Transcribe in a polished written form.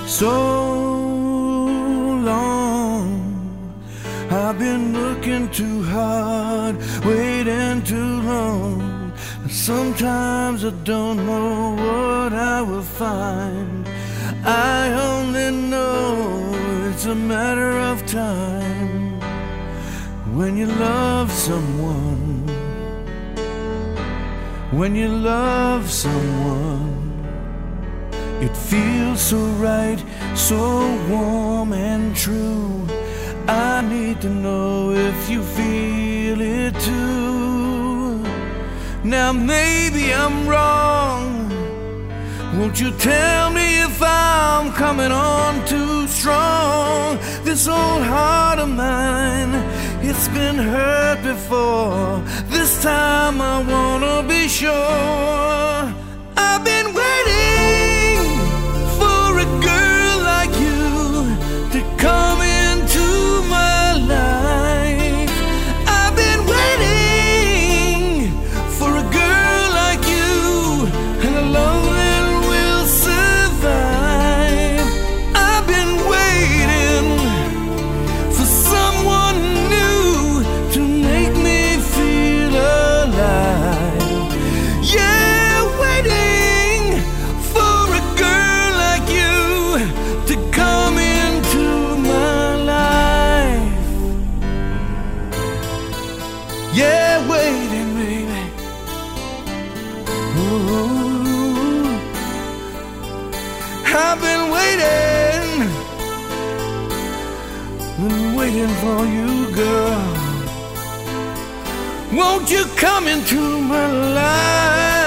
so long. I've been looking too hard, waiting too long. And sometimes I don't know what I will find. I only know it's a matter of time. When you love someone, when you love someone, it feels so right, so warm and true. I need to know if you feel it too. Now maybe I'm wrong. Won't you tell me if I'm coming on too strong? This old heart of mine, it's been hurt before. This time I wanna be sure. I've been waiting for a girl like you to come into my life. I've been waiting for a girl like you and a love that will survive. I've been waiting for someone new to make me feel alive. Yeah, waiting for a girl like you to come into my life. Yeah, waiting, baby. Ooh, I've been waiting for you, girl. Won't you come into my life?